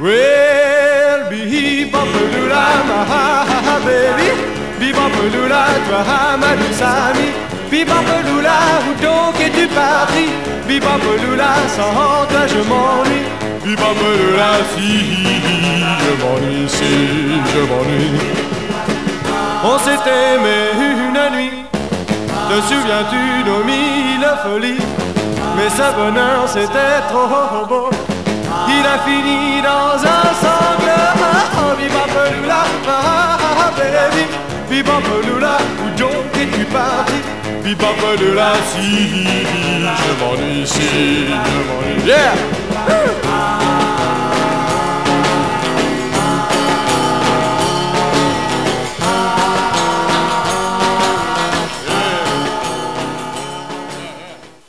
Well, bebopalula, ma baby, bebopalula, toi ma douce amie. Bebopalula, où donc es-tu parti? Bebopalula, sans toi je m'ennuie. Bebopalula, si je m'ennuie, si je m'ennuie. On s'est aimé une nuit, te souviens-tu nos mille folies? Mais ce bonheur c'était trop beau, il a fini dans un sanglant. Bebopalula, ah baby, bebopalula, où donc es-tu parti? Bebopalula, si je m'ennuie, si je m'ennuie. Yeah!